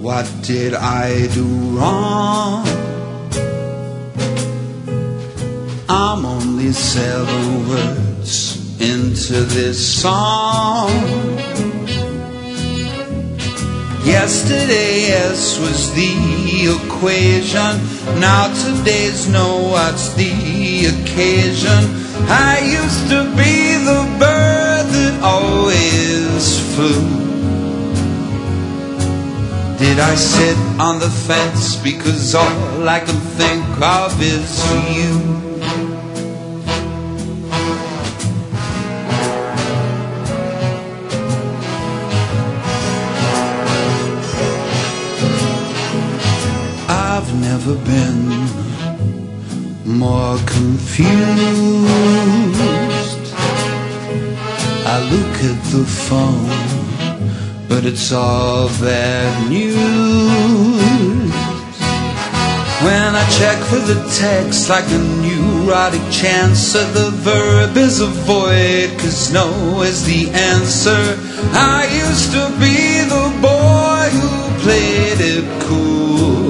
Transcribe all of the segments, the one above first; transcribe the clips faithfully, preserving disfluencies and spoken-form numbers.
What did I do wrong? I'm only seven words into this song. Yesterday S was the equation, now today's no. What's the occasion? I used to be the bird that always flew. Did I sit on the fence because all I can think of is you? I've never been more confused. I look at the phone, but it's all bad news. When I check for the text like a neurotic chancer, the verb is avoid, 'cause no is the answer. I used to be the boy who played it cool.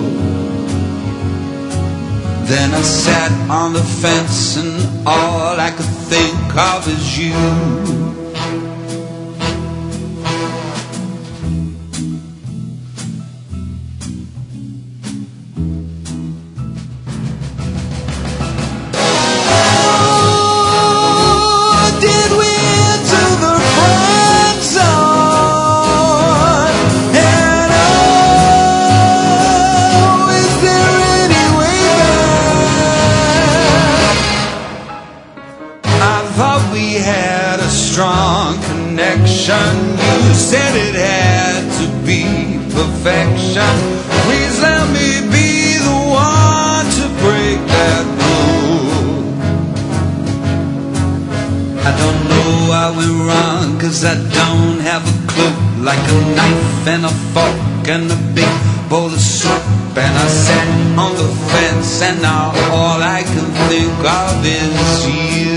Then I sat on the fence and all I could think of is you. Strong connection. You said it had to be perfection. Please let me be the one to break that rule. I don't know I went wrong, 'cause I don't have a clue. Like a knife and a fork and a big bowl of soup, and I sat on the fence and now all I can think of is you.